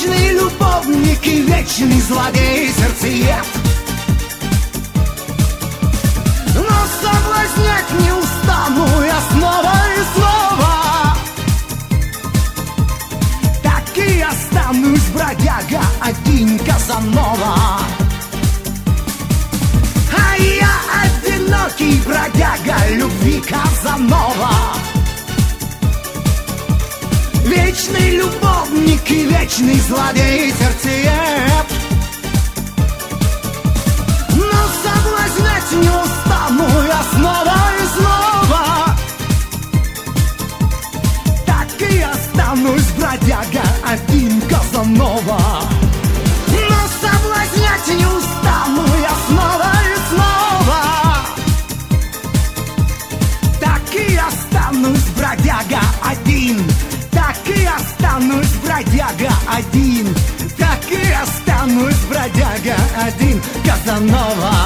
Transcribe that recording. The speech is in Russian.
Вечный любовник и вечный злодей, сердцеед. Но соблазнять не устану я снова и снова. Так и останусь, бродяга, один Казанова. А я одинокий бродяга любви Казанова. Вечный любовник и вечный злодей, сердцеед. Но соблазнять не устану я снова и снова. Так и останусь, бродяга, один Казанова. Но соблазнять не устану я снова и снова. Так и останусь, бродяга, один. Так и останусь, бродяга, один. Так и останусь, бродяга, один Казанова.